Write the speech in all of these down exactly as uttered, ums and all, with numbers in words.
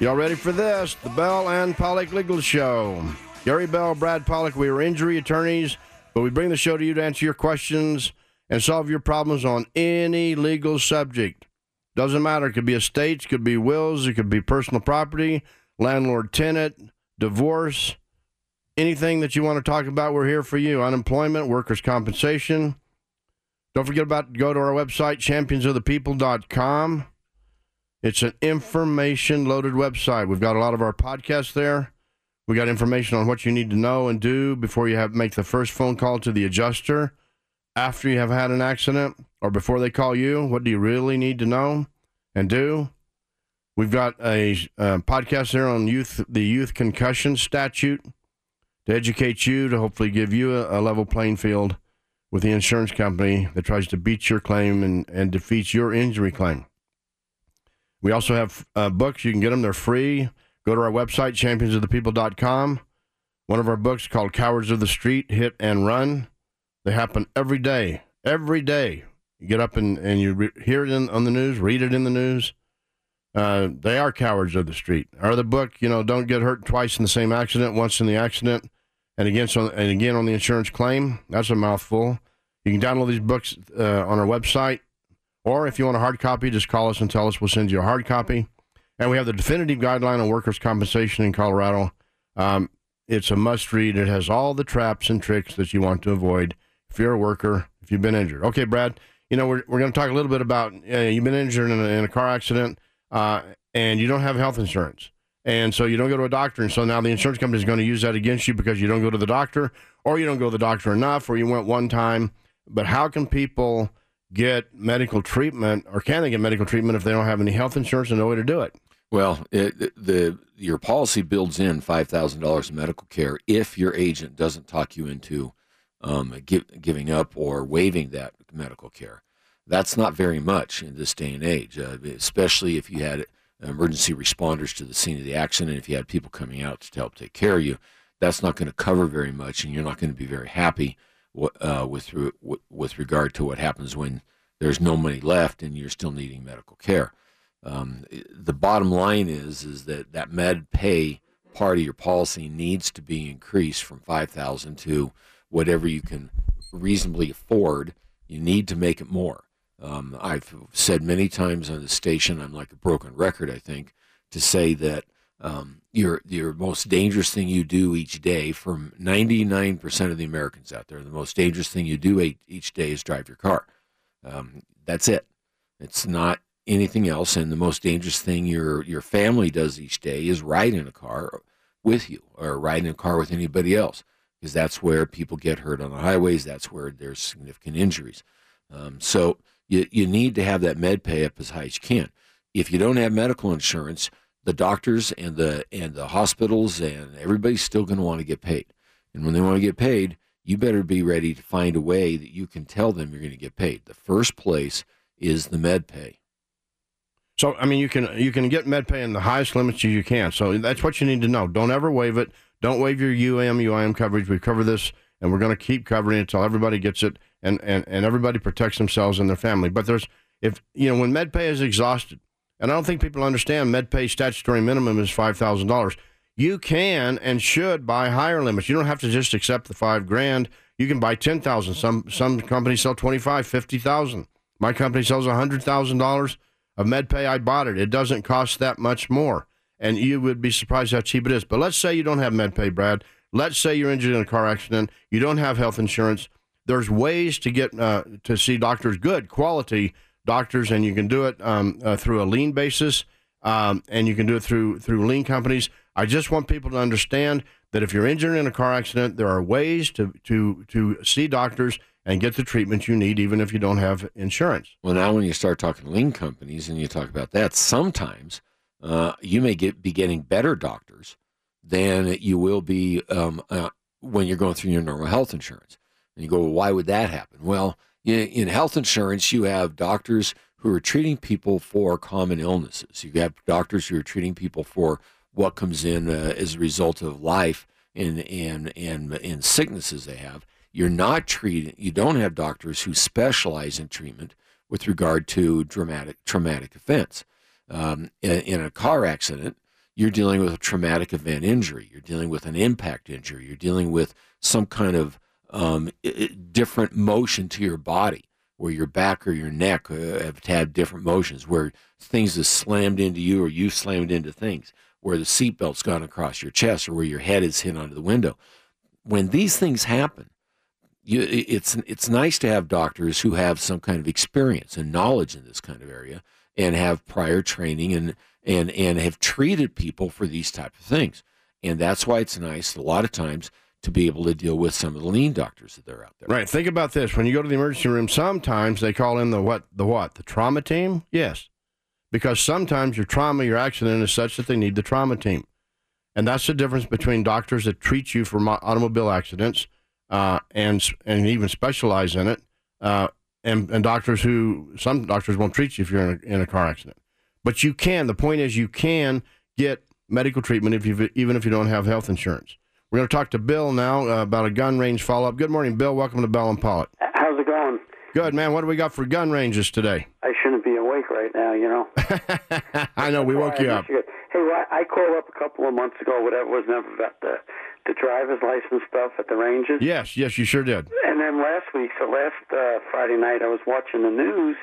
Y'all ready for this? The Bell and Pollock Legal Show. Gary Bell, Brad Pollock, we are injury attorneys, but we bring the show to you to answer your questions and solve your problems on any legal subject. Doesn't matter. It could be estates, could be wills, it could be personal property, landlord-tenant, divorce, anything that you want to talk about, we're here for you. Unemployment, workers' compensation. Don't forget about go to our website, champions of the people dot com. It's an information-loaded website. We've got a lot of our podcasts there. We got information on what you need to know and do before you have make the first phone call to the adjuster, after you have had an accident, or before they call you. What do you really need to know and do? We've got a uh, podcast there on youth, the youth concussion statute, to educate you, to hopefully give you a, a level playing field with the insurance company that tries to beat your claim and, and defeats your injury claim. We also have uh, books. You can get them. They're free. Go to our website, champions of the people dot com. One of our books called Cowards of the Street, Hit and Run. They happen every day. Every day. You get up and, and you re- hear it in, on the news, read it in the news. Uh, they are cowards of the street. Or the book, you know, Don't Get Hurt Twice in the Same Accident, Once in the Accident, and again, so, and again on the insurance claim. That's a mouthful. You can download these books uh, on our website. Or if you want a hard copy, just call us and tell us. We'll send you a hard copy. And we have the definitive guideline on workers' compensation in Colorado. Um, it's a must-read. It has all the traps and tricks that you want to avoid if you're a worker, if you've been injured. Okay, Brad, you know, we're, we're going to talk a little bit about uh, you've been injured in a, in a car accident, uh, and you don't have health insurance. And so you don't go to a doctor. And so now the insurance company is going to use that against you because you don't go to the doctor, or you don't go to the doctor enough, or you went one time. But how can people get medical treatment, or can they get medical treatment if they don't have any health insurance and no way to do it? Well, it, the your policy builds in five thousand dollars in medical care if your agent doesn't talk you into um, give, giving up or waiving that medical care. That's not very much in this day and age, uh, especially if you had emergency responders to the scene of the accident, if you had people coming out to help take care of you. That's not going to cover very much, and you're not going to be very happy uh, with, with regard to what happens when there's no money left and you're still needing medical care. Um, the bottom line is is that that med pay part of your policy needs to be increased from five thousand dollars to whatever you can reasonably afford. You need to make it more. Um, I've said many times on the station, I'm like a broken record, I think, to say that um, your your most dangerous thing you do each day, from ninety-nine percent of the Americans out there, the most dangerous thing you do each day is drive your car. Um, that's it. It's not anything else, and the most dangerous thing your your family does each day is ride in a car with you, or ride in a car with anybody else, because that's where people get hurt on the highways. That's where there's significant injuries. Um, so you you need to have that med pay up as high as you can. If you don't have medical insurance, the doctors and the and the hospitals and everybody's still going to want to get paid, and when they want to get paid, you better be ready to find a way that you can tell them you're going to get paid. The first place is the med pay. So, I mean, you can you can get med pay in the highest limits you can. So that's what you need to know. Don't ever waive it. Don't waive your U M, U I M coverage. We cover this, and we're going to keep covering it until everybody gets it, and, and, and everybody protects themselves and their family. But there's, if you know, when med pay is exhausted, and I don't think people understand med pay statutory minimum is five thousand dollars. You can and should buy higher limits. You don't have to just accept the five grand. You can buy ten thousand. Some some companies sell twenty-five, fifty thousand. My company sells a hundred thousand dollars of med pay. I bought it. It doesn't cost that much more, and you would be surprised how cheap it is. But let's say you don't have med pay, Brad. Let's say you're injured in a car accident. You don't have health insurance. There's ways to get uh, to see doctors, good quality doctors, and you can do it um, uh, through a lien basis, um, and you can do it through through lien companies. I just want people to understand that if you're injured in a car accident, there are ways to to to see doctors and get the treatment you need, even if you don't have insurance. Well, now when you start talking lien companies and you talk about that, sometimes uh, you may get be getting better doctors than you will be um, uh, when you're going through your normal health insurance. And you go, well, why would that happen? Well, in health insurance, you have doctors who are treating people for common illnesses. You have doctors who are treating people for what comes in uh, as a result of life and and and and sicknesses they have. You're not treating. You don't have doctors who specialize in treatment with regard to dramatic traumatic events. Um, in, in a car accident, you're dealing with a traumatic event injury. You're dealing with an impact injury. You're dealing with some kind of um, different motion to your body, where your back or your neck uh, have had different motions, where things have slammed into you or you slammed into things, where the seatbelt's gone across your chest or where your head is hit onto the window. When these things happen, you, it's it's nice to have doctors who have some kind of experience and knowledge in this kind of area and have prior training and and and have treated people for these type of things. And that's why it's nice a lot of times to be able to deal with some of the lean doctors that are out there. Right. Think about this. When you go to the emergency room, sometimes they call in the what? The what? The trauma team? Yes. Because sometimes your trauma, your accident is such that they need the trauma team. And that's the difference between doctors that treat you for automobile accidents uh, and and even specialize in it, uh, and, and doctors who, some doctors won't treat you if you're in a, in a car accident. But you can. The point is you can get medical treatment if you even if you don't have health insurance. We're going to talk to Bill now uh, about a gun range follow-up. Good morning, Bill. Welcome to Bell and Pollock. How's it going? Good, man. What do we got for gun ranges today? I shouldn't be awake right now, you know. I know, we woke you up. Hey, well, I called up a couple of months ago, whatever it was, never about the, the driver's license stuff at the ranges. Yes, yes, you sure did. And then last week, so last uh, Friday night, I was watching the news,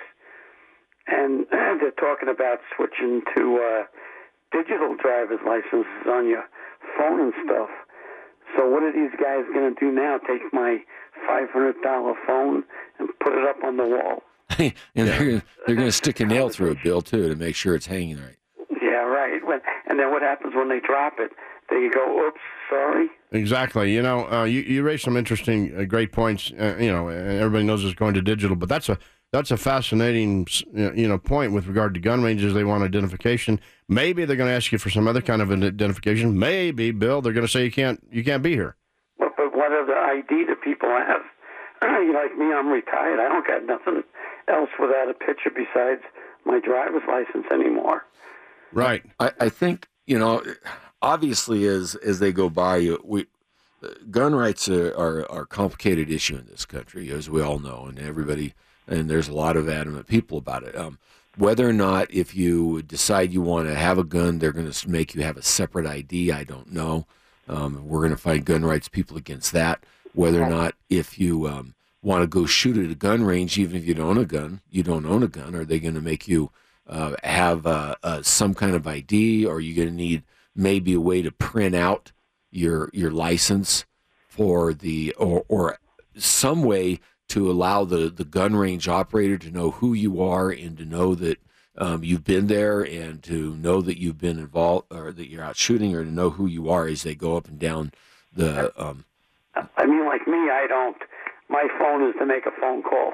and they're talking about switching to uh, digital driver's licenses on your phone and stuff. So what are these guys going to do now? Take my five hundred dollars phone and put it up on the wall? and yeah. they're, they're going to stick a nail through it, Bill, too, to make sure it's hanging right. Yeah, right. When, and then what happens when they drop it? They go, oops, sorry. Exactly. You know, uh, you, you raised some interesting, uh, great points. Uh, you know, everybody knows it's going to digital, but that's a that's a fascinating, you know, point with regard to gun ranges. They want identification. Maybe they're going to ask you for some other kind of identification. Maybe, Bill, they're going to say you can't you can't be here. Well, but what are the I D that people have? You know, like me, I'm retired. I don't got nothing else without a picture besides my driver's license anymore. Right. I, I think, you know, obviously as as they go by, we gun rights are, are, are a complicated issue in this country, as we all know, and everybody, and there's a lot of adamant people about it. Um, whether or not if you decide you want to have a gun, they're going to make you have a separate I D, I don't know. Um, we're going to fight gun rights people against that. Whether or not if you um, want to go shoot at a gun range, even if you don't own a gun, you don't own a gun, are they going to make you uh, have uh, uh, some kind of I D, or are you going to need maybe a way to print out your your license for the, or, or some way to allow the, the gun range operator to know who you are and to know that um, you've been there and to know that you've been involved or that you're out shooting, or to know who you are as they go up and down the... Um, I mean, like me, I don't. My phone is to make a phone call.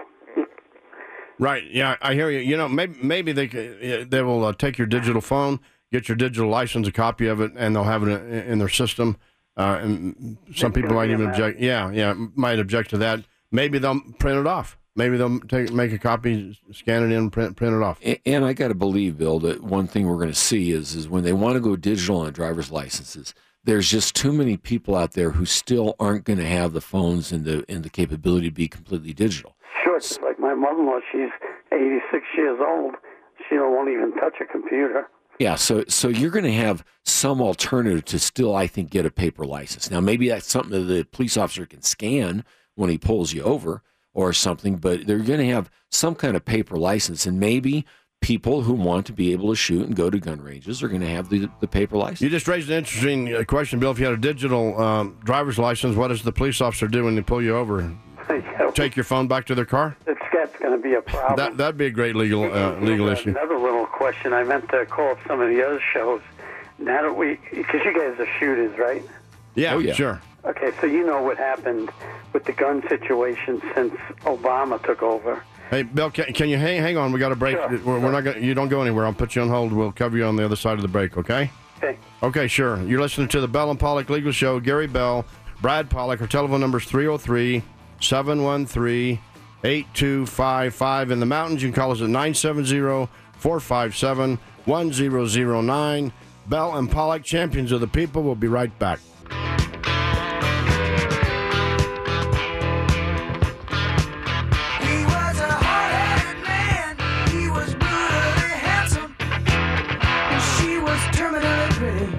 Right. Yeah, I hear you. You know, maybe maybe they they will uh, take your digital phone, get your digital license, a copy of it, and they'll have it in, in their system. Uh, and some people might even object. Yeah, yeah, might object to that. Maybe they'll print it off. Maybe they'll take make a copy, scan it in, print print it off. And, and I got to believe, Bill, that one thing we're going to see is is when they want to go digital on driver's licenses, there's just too many people out there who still aren't going to have the phones and the and the capability to be completely digital. Sure, it's like my mother-in-law, she's eighty-six years old. She won't even touch a computer. Yeah, so so you're going to have some alternative to still, I think, get a paper license. Now, maybe that's something that the police officer can scan when he pulls you over or something, but they're going to have some kind of paper license, and maybe people who want to be able to shoot and go to gun ranges are going to have the, the paper license. You just raised an interesting uh, question, Bill. If you had a digital um, driver's license, what does the police officer do when they pull you over? Take your phone back to their car? It's, that's going to be a problem. That, that'd be a great legal uh, legal issue. Another little question. I meant to call up some of the other shows. Now that we, because you guys are shooters, right? Yeah, oh, yeah, sure. Okay, so you know what happened with the gun situation since Obama took over. Hey, Bill, can, can you hang, hang on? We got a break. Sure. We're, we're not gonna, you don't go anywhere. I'll put you on hold. We'll cover you on the other side of the break, okay? Okay. Okay, sure. You're listening to the Bell and Pollock Legal Show. Gary Bell, Brad Pollock. Our telephone number is three oh three, seven one three, eight two five five. In the mountains, you can call us at nine seven zero, four five seven, one zero zero nine. Bell and Pollock, champions of the people. We'll be right back. Terminally pretty.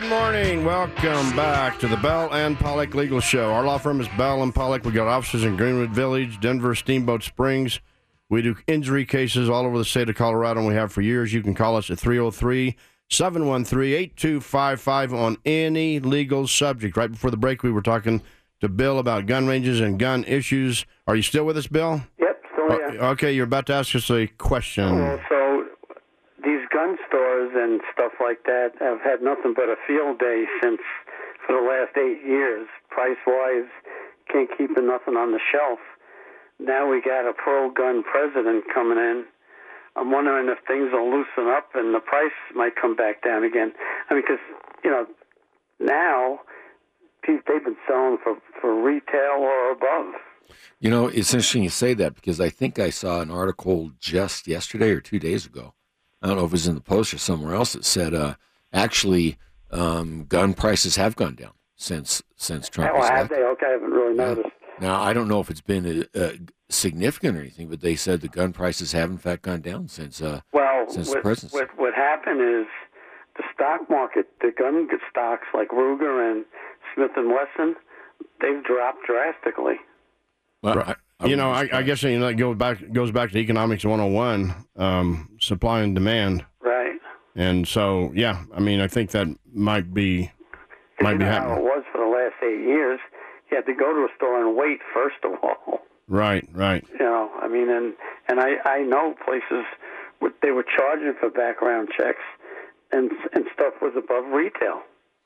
morning. Welcome back to the Bell and Pollock Legal Show. Our law firm is Bell and Pollock. We got offices in Greenwood Village, Denver, Steamboat Springs. We do injury cases all over the state of Colorado, and we have for years. You can call us at three oh three, seven one three, eight two five five on any legal subject. Right before the break, we were talking to Bill about gun ranges and gun issues. Are you still with us, Bill? Yep, still here. Uh, okay, you're about to ask us a question. Well, so these gun stores and stuff like that have had nothing but a field day since for the last eight years. Price-wise, can't keep nothing on the shelf. Now we got a pro-gun president coming in. I'm wondering if things will loosen up and the price might come back down again. I mean, because, you know, now they've been selling for, for retail or above. You know, it's interesting you say that because I think I saw an article just yesterday or two days ago. I don't know if it was in the Post or somewhere else that said uh, actually um, gun prices have gone down since since Trump Oh, was have elected. they? Okay, I haven't really Yeah. noticed. Now, I don't know if it's been a, a significant or anything, but they said the gun prices have in fact gone down since uh, Well, since the what, presidency. what, what happened is the stock market, the gun stocks like Ruger and Smith and Wesson, they've dropped drastically. Well, I, I You know, wouldn't I, I be guess you know, that goes back goes back to economics one oh one, um, supply and demand, Right. and so yeah, I mean, I think that might be 'Cause might you be know how happening. it was for the last eight years. You had to go to a store and wait, first of all. Right, right. You know, I mean, and and I, I know places what they were charging for background checks, and and stuff was above retail.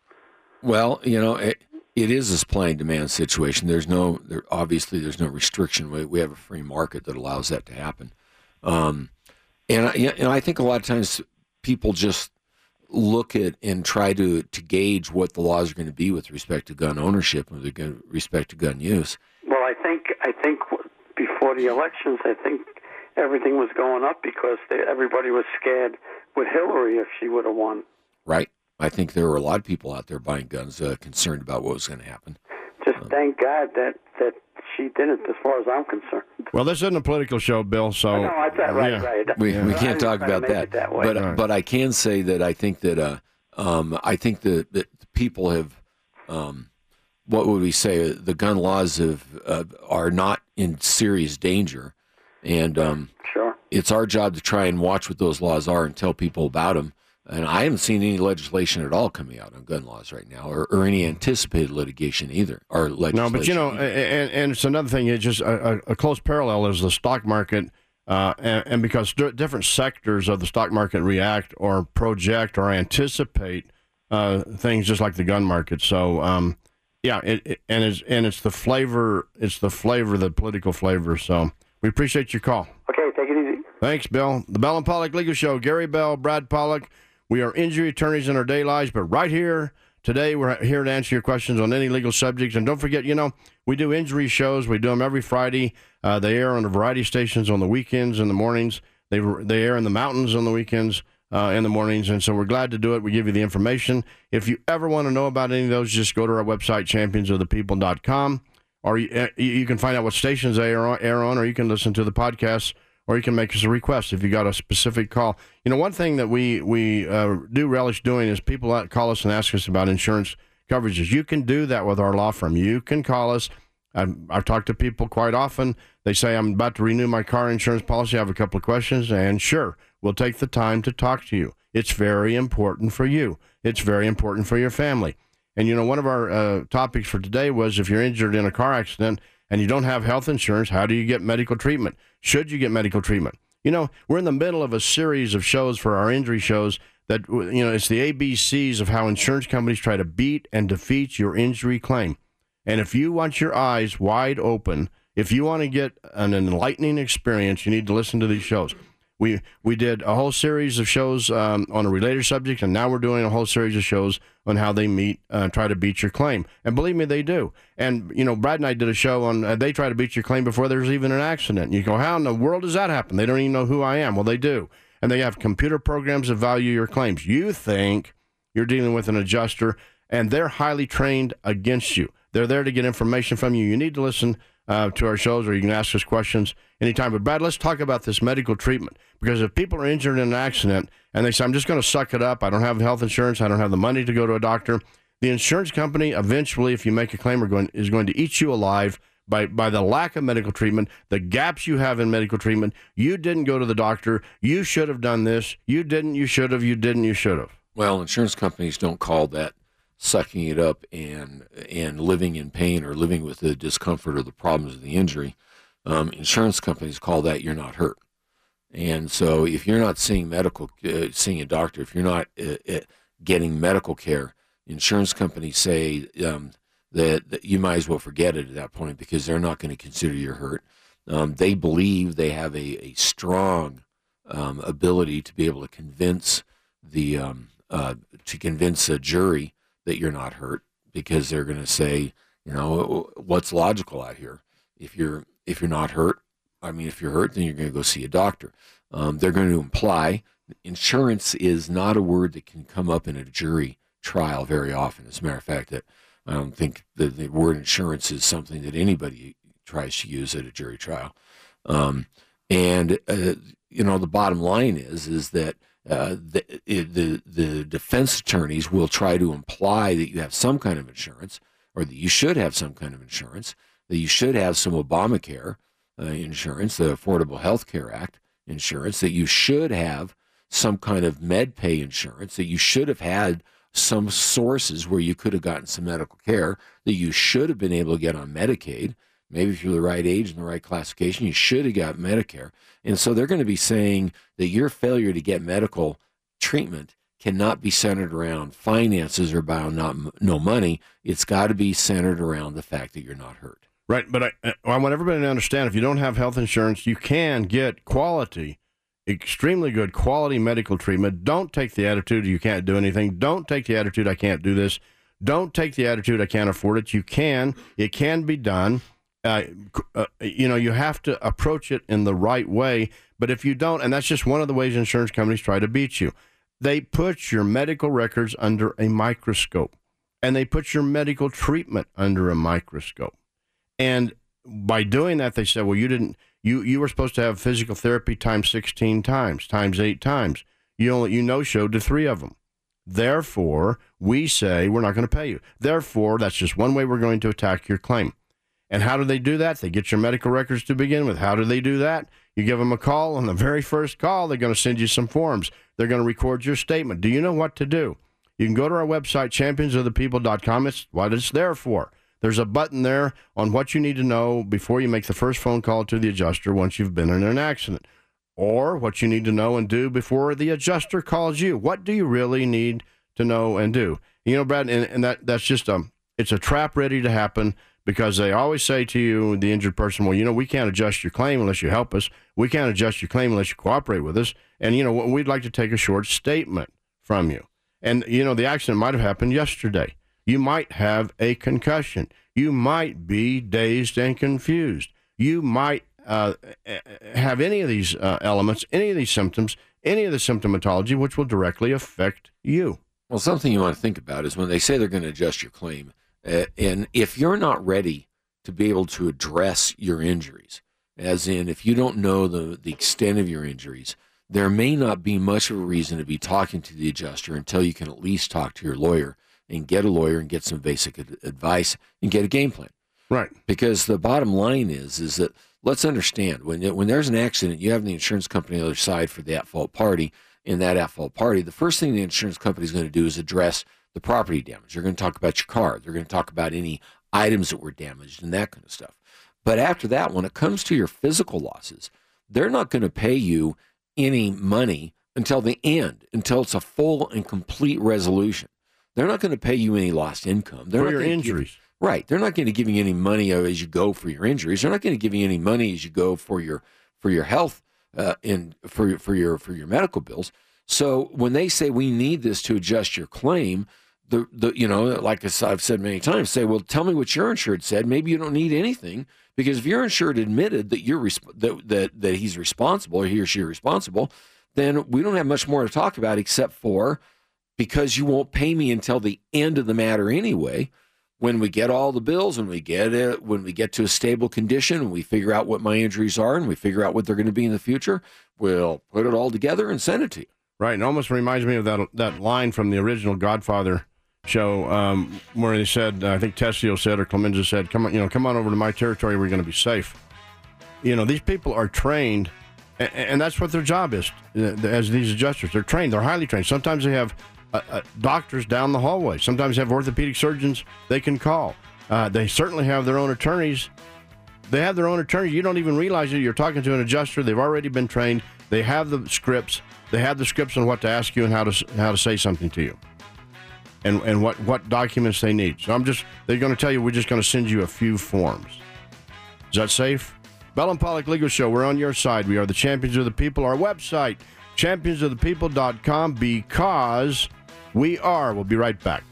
Well, you know, it, it is a supply and demand situation. There's no, there, obviously, there's no restriction. We, we have a free market that allows that to happen. Um, and, I, and I think a lot of times people just look at and try to, to gauge what the laws are going to be with respect to gun ownership and with respect to gun use. Well, I think I think before the elections, I think everything was going up because they, everybody was scared with Hillary if she would have won. Right. I think there were a lot of people out there buying guns uh, concerned about what was going to happen. Just thank God that, that she didn't, as far as I'm concerned. Well, this isn't a political show, Bill. So No, that's that right, yeah. right. We, Yeah. we I can't was talk trying to about make that, it that way. but Right. but I can say that I think that uh, um, I think that, that people have um, what would we say the gun laws have uh, are not in serious danger, and um, Sure. it's our job to try and watch what those laws are and tell people about them. And I haven't seen any legislation at all coming out on gun laws right now, or, or any anticipated litigation either. Or legislation. No, but you know, either. and, and it's another thing. It's just a, a close parallel is the stock market, uh, and, and because d- different sectors of the stock market react or project or anticipate uh, things just like the gun market. So, um, yeah, it, it, and it's and it's the flavor, it's the flavor, the political flavor. So we appreciate your call. Okay, take it easy. Thanks, Bill. The Bell and Pollock Legal Show. Gary Bell, Brad Pollock. We are injury attorneys in our day lives, but right here today, we're here to answer your questions on any legal subjects. And don't forget, you know, we do injury shows. We do them every Friday. Uh, they air on a variety of stations on the weekends and the mornings. They they air in the mountains on the weekends, uh, in the mornings. And so we're glad to do it. We give you the information. If you ever want to know about any of those, just go to our website, champions of the people dot com, or you, you can find out what stations they air on, air on, or you can listen to the podcast. Or you can make us a request if you got a specific call. You know, one thing that we we uh, do relish doing is people that call us and ask us about insurance coverages. You can do that with our law firm. You can call us. I've, I've talked to people quite often. They say, I'm about to renew my car insurance policy. I have a couple of questions. And sure, we'll take the time to talk to you. It's very important for you. It's very important for your family. And, you know, one of our uh, topics for today was if you're injured in a car accident and you don't have health insurance, how do you get medical treatment? Should you get medical treatment? You know, we're in the middle of a series of shows for our injury shows that, you know, it's the A B Cs of how insurance companies try to beat and defeat your injury claim. And if you want your eyes wide open, if you want to get an enlightening experience, you need to listen to these shows. We we did a whole series of shows um, on a related subject, and now we're doing a whole series of shows on how they meet, uh, try to beat your claim. And believe me, they do. And, you know, Brad and I did a show on uh, they try to beat your claim before there's even an accident. And you go, how in the world does that happen? They don't even know who I am. Well, they do. And they have computer programs that value your claims. You think you're dealing with an adjuster, and they're highly trained against you. They're there to get information from you. You need to listen. uh, to our shows, or you can ask us questions anytime. But, Brad, let's talk about this medical treatment, because if people are injured in an accident and they say, I'm just going to suck it up, I don't have health insurance, I don't have the money to go to a doctor, the insurance company eventually, if you make a claim, are going, is going to eat you alive by, by the lack of medical treatment, the gaps you have in medical treatment. You didn't go to the doctor. You should have done this. You didn't. You should have. You didn't. You should have. Well, insurance companies don't call that sucking it up and and living in pain or living with the discomfort or the problems of the injury. Um, insurance companies call that you're not hurt. And so if you're not seeing medical, uh, seeing a doctor, if you're not uh, uh, getting medical care, insurance companies say um, that, that you might as well forget it at that point, because they're not going to consider you hurt. Um, they believe they have a, a strong um, ability to be able to convince the um, uh, to convince a jury that you're not hurt, because they're going to say, you know, what's logical out here? If you're if you're not hurt, I mean, if you're hurt, then you're going to go see a doctor. Um, they're going to imply insurance is not a word that can come up in a jury trial very often. As a matter of fact, that I don't think the, the word insurance is something that anybody tries to use at a jury trial. Um, and uh, you know, the bottom line is is that uh, the, the the defense attorneys will try to imply that you have some kind of insurance, or that you should have some kind of insurance, that you should have some Obamacare uh, insurance, the Affordable Health Care Act insurance, that you should have some kind of med pay insurance, that you should have had some sources where you could have gotten some medical care, that you should have been able to get on Medicaid. Maybe if you're the right age and the right classification, you should have got Medicare. And so they're going to be saying that your failure to get medical treatment cannot be centered around finances or about not no money. It's got to be centered around the fact that you're not hurt. Right, but I, I want everybody to understand, if you don't have health insurance, you can get quality, extremely good quality medical treatment. Don't take the attitude you can't do anything. Don't take the attitude I can't do this. Don't take the attitude I can't afford it. You can. It can be done. Uh, uh, you know, you have to approach it in the right way. But if you don't, and that's just one of the ways insurance companies try to beat you, they put your medical records under a microscope, and they put your medical treatment under a microscope. And by doing that, they said, well, you didn't, you, you were supposed to have physical therapy times sixteen times, times eight times. You only, you no-showed to three of them. Therefore, we say we're not going to pay you. Therefore, that's just one way we're going to attack your claim. And how do they do that? They get your medical records to begin with. How do they do that? You give them a call. On the very first call, they're going to send you some forms. They're going to record your statement. Do you know what to do? You can go to our website, champions of the people dot com. It's what it's there for. There's a button there on what you need to know before you make the first phone call to the adjuster once you've been in an accident, or what you need to know and do before the adjuster calls you. What do you really need to know and do? You know, Brad, and, and that that's just a, it's a trap ready to happen, because they always say to you, the injured person, well, you know, we can't adjust your claim unless you help us. We can't adjust your claim unless you cooperate with us. And, you know, we'd like to take a short statement from you. And, you know, the accident might have happened yesterday. You might have a concussion. You might be dazed and confused. You might uh, have any of these uh, elements, any of these symptoms, any of the symptomatology, which will directly affect you. Well, something you want to think about is when they say they're going to adjust your claim, uh, and if you're not ready to be able to address your injuries, as in if you don't know the, the extent of your injuries, there may not be much of a reason to be talking to the adjuster until you can at least talk to your lawyer and get a lawyer and get some basic advice and get a game plan. Right. Because the bottom line is, is that let's understand, when when there's an accident, you have the insurance company on the other side for the at-fault party. In that at-fault party, the first thing the insurance company is going to do is address the property damage. They're going to talk about your car. They're going to talk about any items that were damaged and that kind of stuff. But after that, when it comes to your physical losses, they're not going to pay you any money until the end, until it's a full and complete resolution. They're not going to pay you any lost income. They're for not your going injuries. To give, right. They're not going to give you any money as you go for your injuries. They're not going to give you any money as you go for your for your health uh, and for for your for your medical bills. So when they say we need this to adjust your claim, the the you know, like I've said many times, say, well, tell me what your insured said. Maybe you don't need anything, because if your insured admitted that you're resp- that, that that he's responsible, or he or she is responsible, then we don't have much more to talk about, except for, because you won't pay me until the end of the matter anyway, when we get all the bills, when we get it, when we get to a stable condition, and we figure out what my injuries are, and we figure out what they're going to be in the future, we'll put it all together and send it to you. Right, and almost reminds me of that that line from the original Godfather show, um, where they said, uh, I think Tessio said or Clemenza said, "Come on, you know, come on over to my territory. We're going to be safe." You know, these people are trained, and, and that's what their job is. Uh, as these adjusters, they're trained. They're highly trained. Sometimes they have uh, uh, doctors down the hallway. Sometimes they have orthopedic surgeons they can call. Uh, they certainly have their own attorneys. They have their own attorneys. You don't even realize it. You're talking to an adjuster. They've already been trained. They have the scripts. They have the scripts on what to ask you and how to how to say something to you, and and what, what documents they need. So I'm just they're going to tell you we're just going to send you a few forms. Is that safe? Bell and Pollock Legal Show. We're on your side. We are the champions of the people. Our website, champions of the people dot com, because we are. We'll be right back.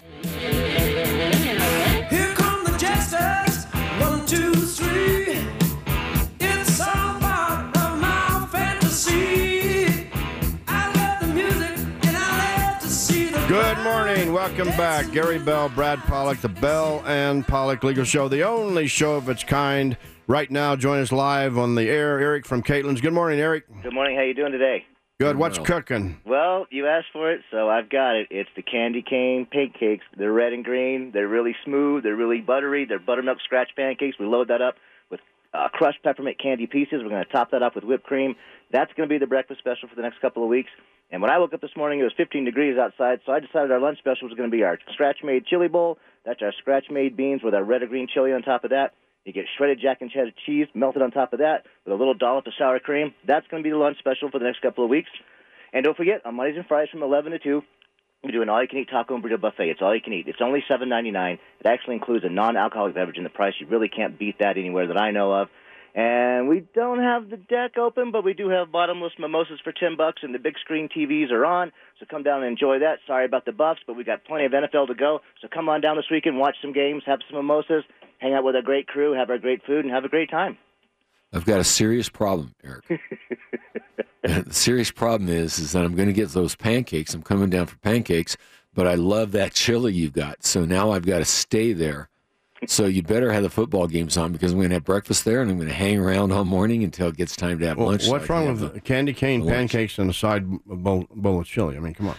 Here come the jesters. One, two, three. It's all part of my fantasy. I love the music and I love to see the. Good morning. Welcome back. Gary Bell, Brad Pollock, the Bell and Pollock Legal Show, the only show of its kind. Right now, join us live on the air, Eric from Caitlin's. Good morning, Eric. Good morning. How you doing today? Good. What's cooking? Well, you asked for it, so I've got it. It's the candy cane pancakes. They're red and green. They're really smooth. They're really buttery. They're buttermilk scratch pancakes. We load that up with uh, crushed peppermint candy pieces. We're going to top that up with whipped cream. That's going to be the breakfast special for the next couple of weeks. And when I woke up this morning, it was fifteen degrees outside, so I decided our lunch special was going to be our scratch-made chili bowl. That's our scratch-made beans with our red or green chili on top of that. You get shredded Jack and cheddar cheese melted on top of that with a little dollop of sour cream. That's going to be the lunch special for the next couple of weeks. And don't forget, on Mondays and Fridays from eleven to two, we do an all-you-can-eat taco and burrito buffet. It's all you can eat. It's only seven ninety-nine. It actually includes a non-alcoholic beverage in the price. You really can't beat that anywhere that I know of. And we don't have the deck open, but we do have bottomless mimosas for ten bucks, and the big screen T Vs are on. So come down and enjoy that. Sorry about the Bucks, but we got plenty of N F L to go. So come on down this weekend, watch some games, have some mimosas, hang out with a great crew, have our great food, and have a great time. I've got a serious problem, Eric. The serious problem is, is that I'm going to get those pancakes. I'm coming down for pancakes, but I love that chili you've got. So now I've got to stay there. So you better have the football games on, because I'm going to have breakfast there, and I'm going to hang around all morning until it gets time to have Well, lunch. what's so wrong with the candy cane lunch. pancakes and a side bowl, bowl of chili? I mean, come on.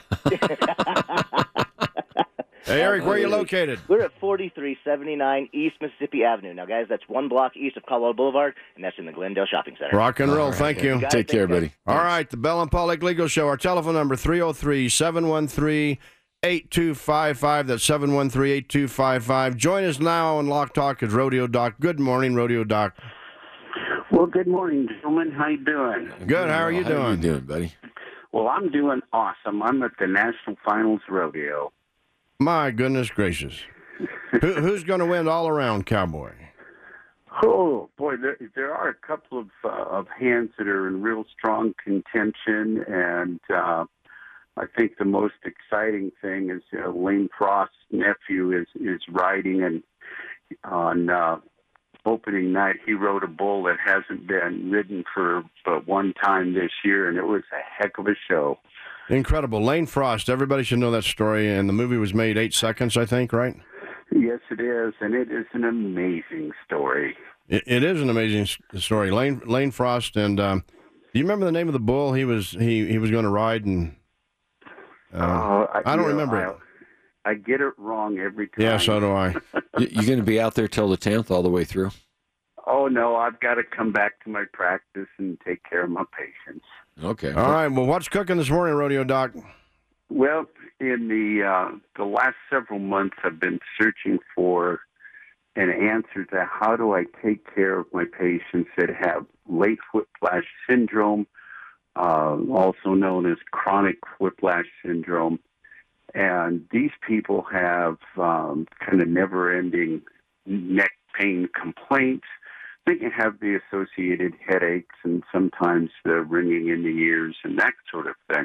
Hey, Eric, where are you located? We're at forty-three seventy-nine East Mississippi Avenue. Now, guys, that's one block east of Colorado Boulevard, and that's in the Glendale Shopping Center. Rock and roll. All right, Thank yeah. you. Guys, Take care, thanks, buddy. All right, the Bell and Pollock Legal Show. Our telephone number, three oh three, seven one three, eight two five five. That's seven one three, eight two five five. Join us now on Lock Talk as Rodeo Doc. Good morning, Rodeo Doc. Well, good morning, gentlemen. How you doing? Good. How are you How are you doing? doing, buddy? Well, I'm doing awesome. I'm at the National Finals Rodeo. My goodness gracious. Who, who's going to win all around, Cowboy? Oh, boy, there, there are a couple of, uh, of hands that are in real strong contention, and uh, I think the most exciting thing is uh, Lane Frost's nephew is, is riding, and on uh, opening night he rode a bull that hasn't been ridden for but one time this year, and it was a heck of a show. Incredible. Lane Frost. Everybody should know that story, and the movie was made eight seconds, I think, right? Yes, it is, and it is an amazing story. It, it is an amazing s- story. Lane Lane Frost, and um, do you remember the name of the bull he was he, he was going to ride? And uh, Uh, I don't you know, remember I, it. I get it wrong every time. Yeah, so do I. You, you going to be out there till the tenth, all the way through? Oh, no, I've got to come back to my practice and take care of my patients. Okay. All right. Well, what's cooking this morning, Rodeo Doc? Well, in the uh, the last several months, I've been searching for an answer to how do I take care of my patients that have late whiplash syndrome, uh, also known as chronic whiplash syndrome. And these people have um, kind of never-ending neck pain complaints. They can have the associated headaches and sometimes the ringing in the ears and that sort of thing.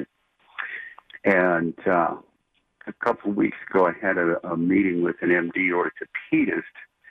And uh, a couple of weeks ago, I had a, a meeting with an M D orthopedist,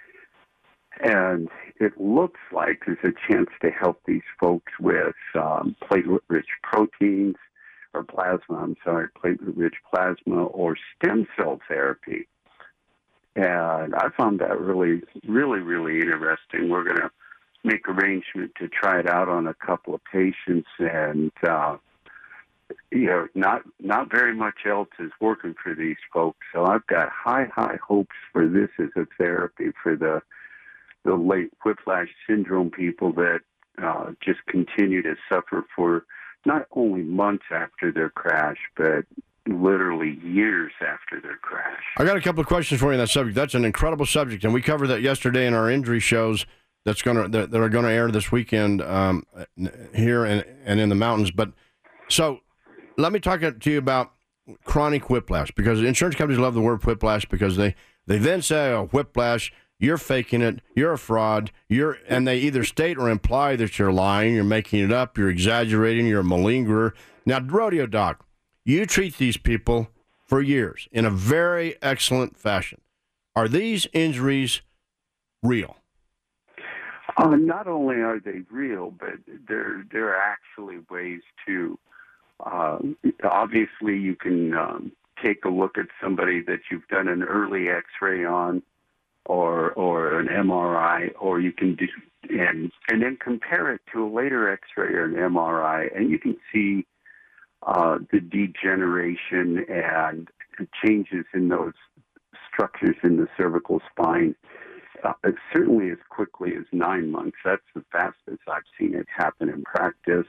and it looks like there's a chance to help these folks with um, platelet-rich proteins, or plasma, I'm sorry, platelet-rich plasma, or stem cell therapy. And I found that really, really, really interesting. We're going to make arrangement to try it out on a couple of patients, and uh, you know, not not very much else is working for these folks. So I've got high, high hopes for this as a therapy for the the late whiplash syndrome people that uh, just continue to suffer for not only months after their crash, but literally years after their crash. I got a couple of questions for you on that subject. That's an incredible subject, and we covered that yesterday in our injury shows that's gonna that, that are going to air this weekend um, here and, and in the mountains. But so let me talk to you about chronic whiplash, because insurance companies love the word whiplash because they, they then say, oh, whiplash, you're faking it, you're a fraud, you're, and they either state or imply that you're lying, you're making it up, you're exaggerating, you're a malingerer. Now, Rodeo Doc, you treat these people for years in a very excellent fashion. Are these injuries real? Uh, not only are they real, but there there are actually ways to. Uh, obviously, you can um, take a look at somebody that you've done an early X-ray on, or or an M R I, or you can do and and then compare it to a later X-ray or an M R I, and you can see uh, the degeneration and changes in those structures in the cervical spine. Uh, certainly as quickly as nine months. That's the fastest I've seen it happen in practice.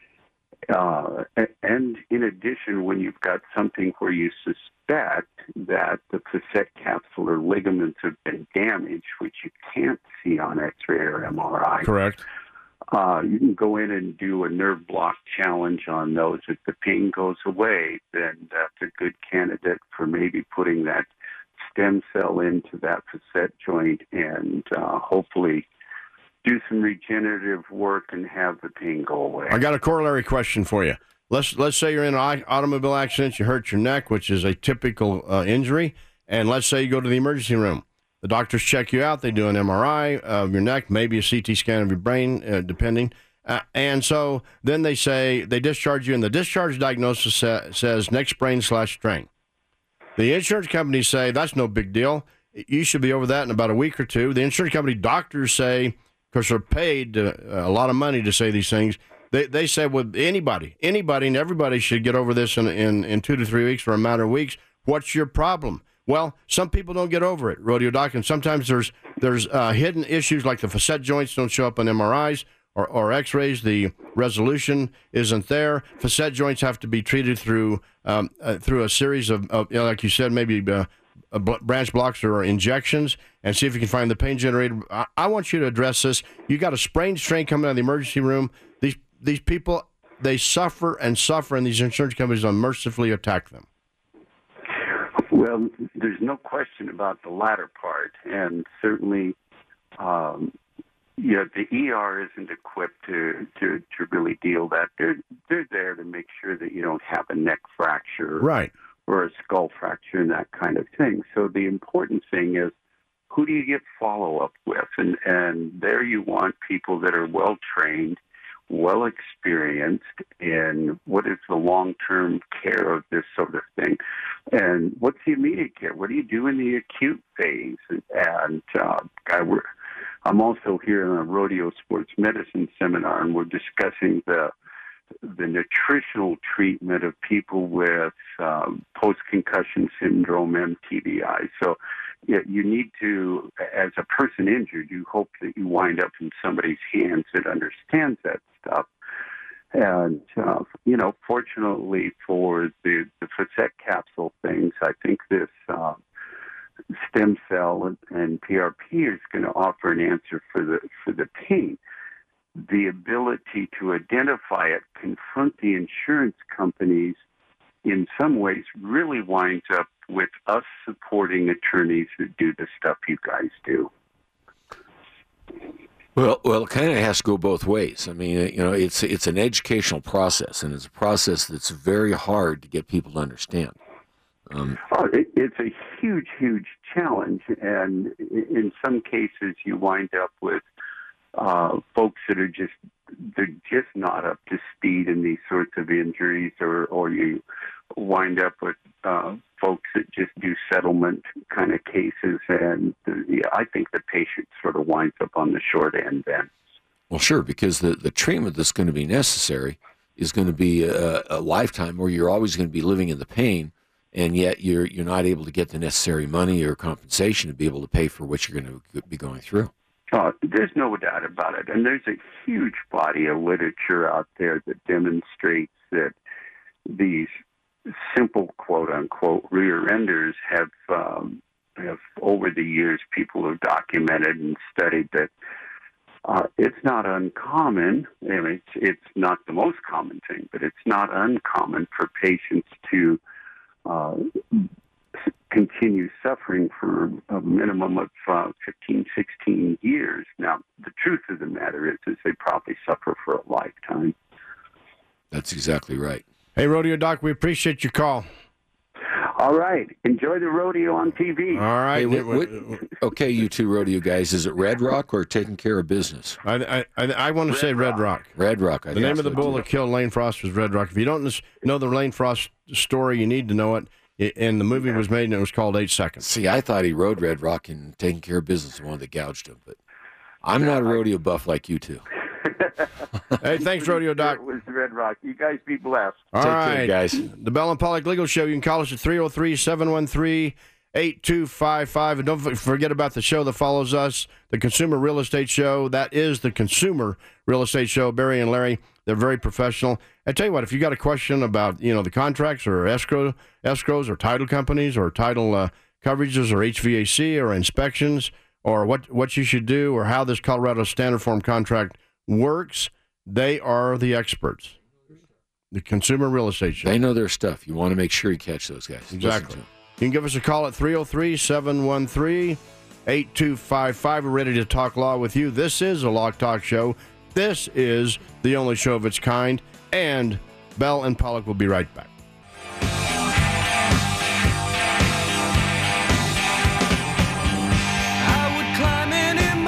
Uh, and in addition, when you've got something where you suspect that the facet capsular ligaments have been damaged, which you can't see on X-ray or M R I. Correct. Uh, you can go in and do a nerve block challenge on those. If the pain goes away, then that's a good candidate for maybe putting that stem cell into that facet joint and uh, hopefully do some regenerative work and have the pain go away. I got a corollary question for you. Let's let's say you're in an automobile accident, you hurt your neck, which is a typical uh, injury, and let's say you go to the emergency room. The doctors check you out. They do an M R I of your neck, maybe a C T scan of your brain, uh, depending. Uh, and so then they say they discharge you, and the discharge diagnosis sa- says neck sprain slash strain. The insurance companies say that's no big deal. You should be over that in about a week or two. The insurance company doctors say, because they're paid uh, a lot of money to say these things, they they say, well, anybody, anybody and everybody should get over this in, in, in two to three weeks or a matter of weeks. What's your problem? Well, some people don't get over it, Rodeo Doc, and sometimes there's there's uh, hidden issues like the facet joints don't show up on M R Is or, or X-rays. The resolution isn't there. Facet joints have to be treated through um, uh, through a series of, of you know, like you said, maybe uh, uh, branch blocks or injections, and see if you can find the pain generator. I, I want you to address this. You got a sprained strain coming out of the emergency room. These these people, they suffer and suffer, and these insurance companies unmercifully attack them. Well, there's no question about the latter part, and certainly, um, you know, the E R isn't equipped to, to, to really deal that. They're they're there to make sure that you don't have a neck fracture, right, or a skull fracture and that kind of thing. So the important thing is, who do you get follow up with, and and there you want people that are well trained, well experienced in what is the long-term care of this sort of thing, and what's the immediate care? What do you do in the acute phase? And uh, I, we're, I'm also here in a rodeo sports medicine seminar, and we're discussing the the nutritional treatment of people with um, post-concussion syndrome, M T B I. So yeah, you need to, as a person injured, you hope that you wind up in somebody's hands that understands that stuff. And, uh, you know, fortunately for the, the facet capsule things, I think this uh, stem cell and, and P R P is going to offer an answer for the for the pain. The ability to identify it, confront the insurance companies, in some ways really winds up with us supporting attorneys who do the stuff you guys do. Well, well, it kind of has to go both ways. I mean, you know, it's it's an educational process, and it's a process that's very hard to get people to understand. Um, oh, it, it's a huge, huge challenge, and in some cases, you wind up with uh, folks that are just they're just not up to speed in these sorts of injuries, or or you wind up with uh, folks that just do settlement kind of cases, and the, yeah, I think the patient sort of winds up on the short end then. Well, sure, because the, the treatment that's going to be necessary is going to be a, a lifetime where you're always going to be living in the pain, and yet you're you're not able to get the necessary money or compensation to be able to pay for what you're going to be going through. Oh, there's no doubt about it. And there's a huge body of literature out there that demonstrates that these simple quote-unquote rear enders have, um, have, over the years, people have documented and studied that uh, it's not uncommon. I mean, it's, it's not the most common thing, but it's not uncommon for patients to uh, continue suffering for a minimum of uh, fifteen, sixteen years. Now, the truth of the matter is, is they probably suffer for a lifetime. That's exactly right. Hey, Rodeo Doc, we appreciate your call. All right. Enjoy the rodeo on T V. All right. Hey, what, what, okay, you two rodeo guys, is it Red Rock or Taking Care of Business? I, I, I, I want to say Red Rock. Red Rock. I The name of the so, bull too. that killed Lane Frost was Red Rock. If you don't know the Lane Frost story, you need to know it. It- And the movie was made, and it was called Eight Seconds. See, I thought he rode Red Rock and Taking Care of Business, the one that gouged him, but I'm not a rodeo buff like you two. Hey, thanks, Rodeo Doc. It was Red Rock. You guys be blessed. All Take right, care, guys. The Bell and Pollock Legal Show. You can call us at three oh three, seven one three, eight two five five. And don't f- forget about the show that follows us, the Consumer Real Estate Show. That is the Consumer Real Estate Show. Barry and Larry, they're very professional. I tell you what, if you got a question about, you know, the contracts or escrow, escrows or title companies or title uh, coverages or H V A C or inspections or what, what you should do or how this Colorado Standard Form contract works, they are the experts. The Consumer Real Estate Show. They know their stuff. You want to make sure you catch those guys. Listen Exactly. to 'em. You can give us a call at three oh three, seven one three, eight two five five. We're ready to talk law with you. This is a Law Talk Show. This is the only show of its kind. And Bell and Pollock will be right back. I would climb any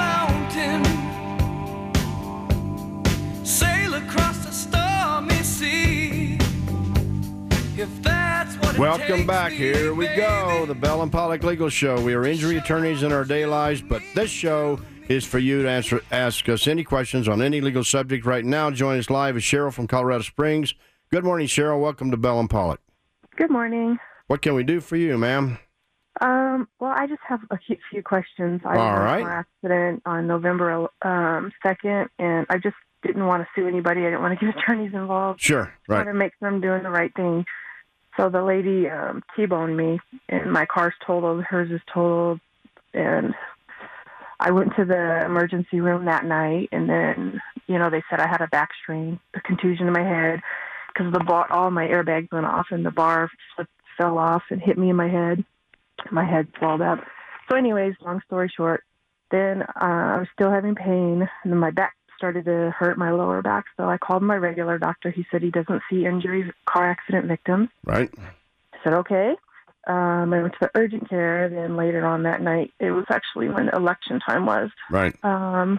mountain, sail across the stormy sea, if that's what it Welcome takes back. me, Here we go. baby. The Bell and Pollock Legal Show. We are injury attorneys in our day lives, but this show is for you to answer, ask us any questions on any legal subject. Right now, join us live is Cheryl from Colorado Springs. Good morning, Cheryl. Welcome to Bell and Pollock. Good morning. What can we do for you, ma'am? Um, well, I just have a few- few questions. I All was in right. a car accident on November um, second, and I just didn't want to sue anybody. I didn't want to get attorneys involved. Sure. I Right. wanted to make sure I'm doing the right thing. So the lady um, T-boned me, and my car's totaled, hers is totaled, and I went to the emergency room that night, and then, you know, they said I had a back strain, a contusion in my head, because the bar, all my airbags went off, and the bar slipped, fell off and hit me in my head. My head swelled up. So anyways, long story short, then uh, I was still having pain, and then my back started to hurt, my lower back. So I called my regular doctor. He said he doesn't see injuries, car accident victims. Right. I said, okay. Um, I went to the urgent care. Then later on that night, it was actually when election time was. Right. Um,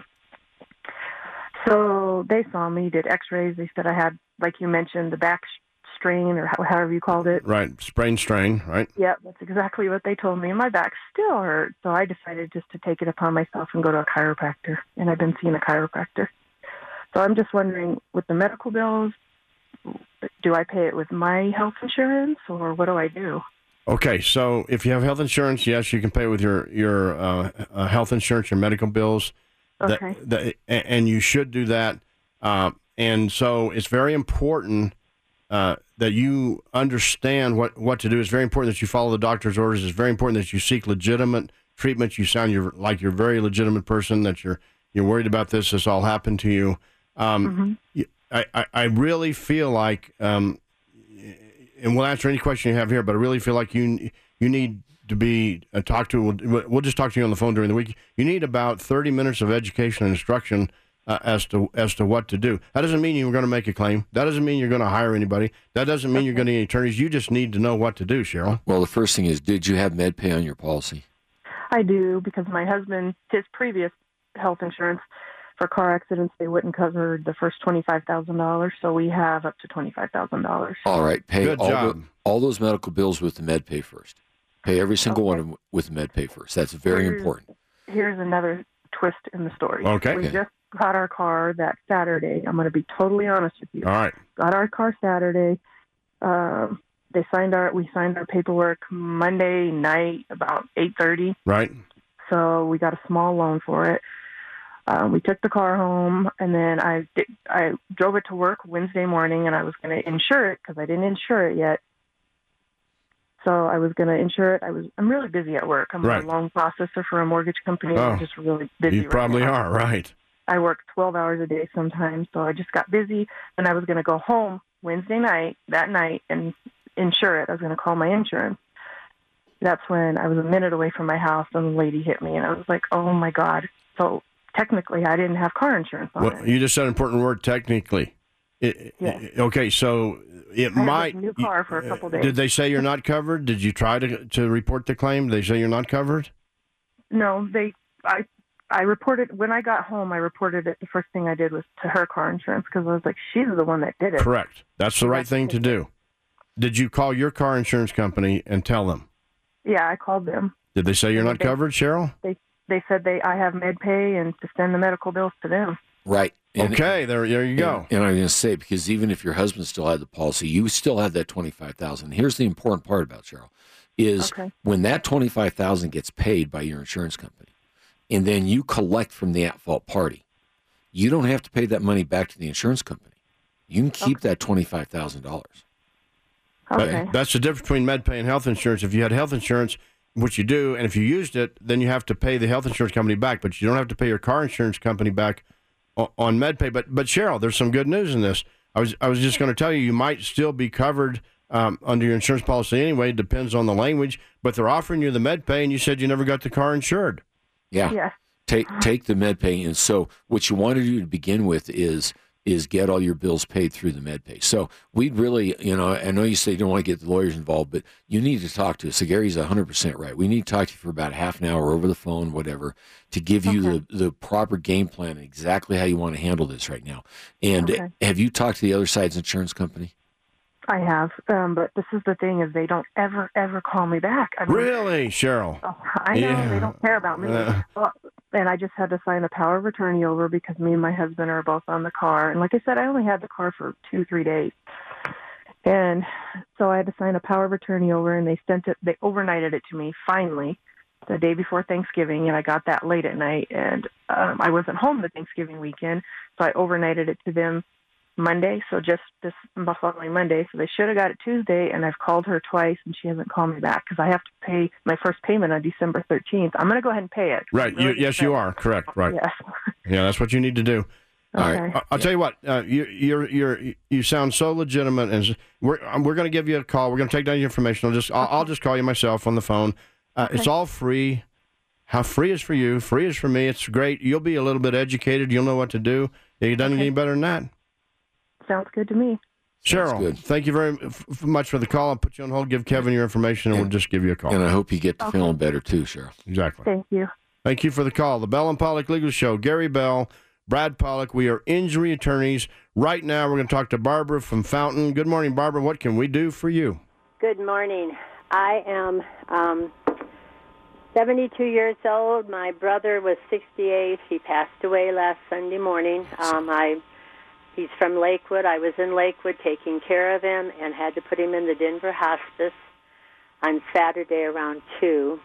so they saw me, did x-rays. They said I had, like you mentioned, the back strain or how, however you called it. Right. Sprain strain. Right. Yep, that's exactly what they told me. My back still hurt. So I decided just to take it upon myself and go to a chiropractor. And I've been seeing a chiropractor. So I'm just wondering, with the medical bills, do I pay it with my health insurance or what do I do? Okay, so if you have health insurance, yes, you can pay with your your uh, uh, health insurance, your medical bills. That- Okay. that- a- and you should do that. Uh, and so it's very important uh, that you understand what, what to do. It's very important that you follow the doctor's orders. It's very important that you seek legitimate treatment. You sound you're, like you're a very legitimate person, that you're you're worried about this. This all happened to you. Um, you- I, I, I really feel like, um, and we'll answer any question you have here, but I really feel like you you need to be uh, talked to. We'll, we'll just talk to you on the phone during the week. You need about thirty minutes of education and instruction uh, as to as to what to do. That doesn't mean you're going to make a claim. That doesn't mean you're going to hire anybody. That doesn't mean you're going to need attorneys. You just need to know what to do, Cheryl. Well, the first thing is, did you have MedPay on your policy? I do, because my husband, his previous health insurance for car accidents, they wouldn't cover the first twenty-five thousand dollars, so we have up to twenty-five thousand dollars. All right, pay Good all, job. the, all those medical bills with the MedPay first. Pay every single Okay. one of them with MedPay first. That's very Here's- important. Here's another twist in the story. Okay. We Okay. just got our car that Saturday. I'm going to be totally honest with you. All right. Got our car Saturday. Um, they signed our we signed our paperwork Monday night about eight thirty. Right. So we got a small loan for it. Um, we took the car home, and then I did, I drove it to work Wednesday morning, and I was going to insure it because I didn't insure it yet. So I was going to insure it. I was I'm really busy at work. I'm Right. a loan processor for a mortgage company. Oh. I'm just really busy. You right probably now. are. Right. I work twelve hours a day sometimes, so I just got busy, and I was going to go home Wednesday night, that night, and insure it. I was going to call my insurance. That's when I was a minute away from my house, and the lady hit me, and I was like, oh, my God. So technically, I didn't have car insurance on Well, it. you just said an important word, technically. It, Yes. it- okay, so it I had might. this new car for a couple days. Did they say you're not covered? Did you try to to report the claim? Did they say you're not covered? No, they. I I reported when I got home. I reported it. The first thing I did was to her car insurance because I was like, she's the one that did it. Correct. That's the right That's thing to do. Did you call your car insurance company and tell them? Yeah, I called them. Did they say you're not They- covered, Cheryl? They they said they I have MedPay and to send the medical bills to them. Right. And- Okay, there, there you go. And, and I'm going to say, because even if your husband still had the policy, you still have that twenty-five thousand dollars. Here's the important part about Cheryl, is Okay. when that twenty-five thousand dollars gets paid by your insurance company, and then you collect from the at-fault party, you don't have to pay that money back to the insurance company. You can keep that twenty-five thousand dollars. Okay. That- that's the difference between MedPay and health insurance. If you had health insurance, which you do, and if you used it, then you have to pay the health insurance company back, but you don't have to pay your car insurance company back o- on MedPay. But but Cheryl, there's some good news in this. I was I was just going to tell you, you might still be covered um, under your insurance policy anyway. It depends on the language, but they're offering you the MedPay, and you said you never got the car insured. Yeah. Yes. Take take the MedPay, and so what you want to do to begin with is is get all your bills paid through the MedPay. So we'd really, you know, I know you say you don't want to get the lawyers involved, but you need to talk to us. So Gary's one hundred percent right. We need to talk to you for about half an hour over the phone, whatever, to give you Okay. the, the proper game plan and exactly how you want to handle this right now. And Okay. have you talked to the other side's insurance company? I have, um, but this is the thing: is they don't ever, ever call me back. I mean, Really, Cheryl? oh, I know Yeah. they don't care about me. Uh. Well, and I just had to sign a power of attorney over because me and my husband are both on the car. And like I said, I only had the car for two, three days, and so I had to sign a power of attorney over. And they sent it, they overnighted it to me finally the day before Thanksgiving, and I got that late at night. And um, I wasn't home the Thanksgiving weekend, so I overnighted it to them Monday, so just this following Monday. So they should have got it Tuesday, and I've called her twice, and she hasn't called me back because I have to pay my first payment on December thirteenth. I'm going to go ahead and pay it. Right. Really You, yes, you upset. are correct. Right. Yes. Yeah, that's what you need to do. All right. Okay. I- I'll tell you what. Uh, you, you're you're you sound so legitimate, and s- we're um, we're going to give you a call. We're going to take down your information. I'll just I'll, I'll just call you myself on the phone. Uh, It's all free. How free is for you? Free is for me. It's great. You'll be a little bit educated. You'll know what to do. It doesn't get any better than that. Sounds good to me. Cheryl, good. thank you very f- f- much for the call. I'll put you on hold. Give Kevin your information, and we'll just give you a call. And I hope you get to Okay. feeling better too, Cheryl. Exactly. Thank you. Thank you for the call. The Bell and Pollock Legal Show. Gary Bell, Brad Pollock. We are injury attorneys. Right now, we're going to talk to Barbara from Fountain. Good morning, Barbara. What can we do for you? Good morning. I am um, seventy-two years old. My brother was sixty-eight. He passed away last Sunday morning. Um, I he's from Lakewood. I was in Lakewood taking care of him and had to put him in the Denver hospice on Saturday around two.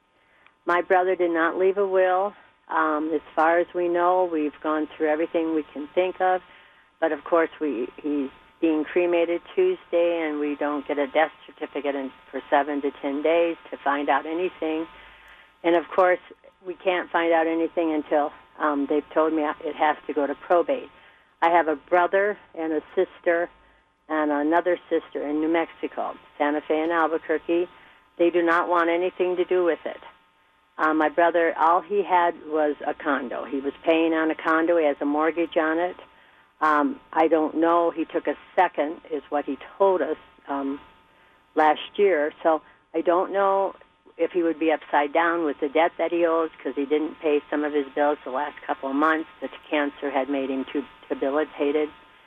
My brother did not leave a will. Um, as far as we know, we've gone through everything we can think of. But, of course, we he's being cremated Tuesday, and we don't get a death certificate in, for seven to ten days to find out anything. And, of course, we can't find out anything until um, they've told me it has to go to probate. I have a brother and a sister and another sister in New Mexico, Santa Fe and Albuquerque. They do not want anything to do with it. Uh, my brother, all he had was a condo. He was paying on a condo. He has a mortgage on it. Um, I don't know. He took a second, is what he told us um, last year. So I don't know if he would be upside down with the debt that he owes because he didn't pay some of his bills the last couple of months. The cancer had made him too debilitated.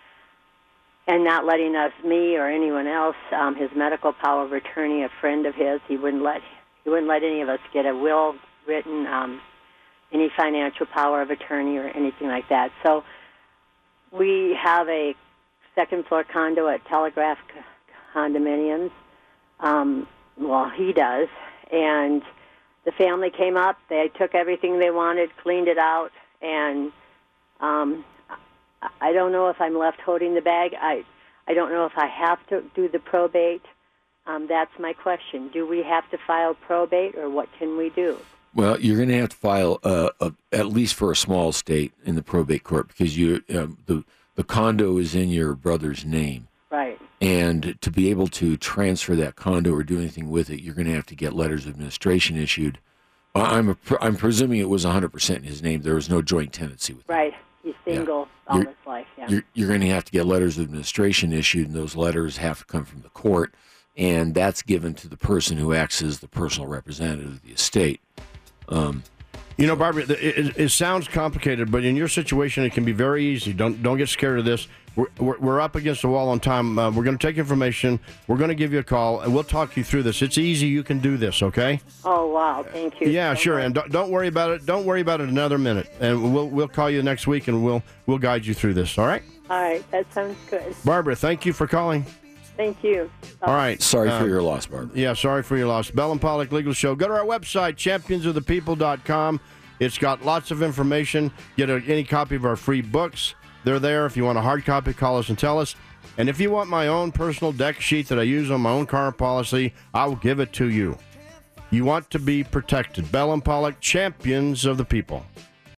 And not letting us, me or anyone else, um, his medical power of attorney, a friend of his, he wouldn't let he wouldn't let any of us get a will written, um, any financial power of attorney or anything like that. So we have a second floor condo at Telegraph Condominiums. Um, well, he does. And the family came up. They took everything they wanted, cleaned it out, and um, I don't know if I'm left holding the bag. I, I don't know if I have to do the probate. Um, that's my question. Do we have to file probate, or what can we do? Well, you're going to have to file uh, a, at least for a small estate in the probate court because you um, the the condo is in your brother's name. Right. And to be able to transfer that condo or do anything with it, you're going to have to get letters of administration issued. I'm a, I'm presuming it was one hundred percent in his name. There was no joint tenancy with him. Right. He's single Yeah. all You're- his life. Yeah. You're, you're going to have to get letters of administration issued, and those letters have to come from the court, and that's given to the person who acts as the personal representative of the estate. Um, You know, Barbara, it, it, it sounds complicated, but in your situation, it can be very easy. Don't don't get scared of this. We're, we're, we're up against the wall on time. Uh, we're going to take information. We're going to give you a call, and we'll talk you through this. It's easy. You can do this, okay? Oh, wow. Thank you. Yeah, so sure. much. And don't, don't worry about it. Don't worry about it another minute. And we'll we'll call you next week, and we'll we'll guide you through this, all right? All right. That sounds good. Barbara, thank you for calling. Thank you. Bye. All right. sorry Uh, for your loss, Barbara. Yeah, sorry for your loss. Bell and Pollock Legal Show. Go to our website, champions of the people dot com. It's got lots of information. Get a, any copy of our free books. They're there. If you want a hard copy, call us and tell us. And if you want my own personal deck sheet that I use on my own car policy, I will give it to you. You want to be protected. Bell and Pollock, champions of the people.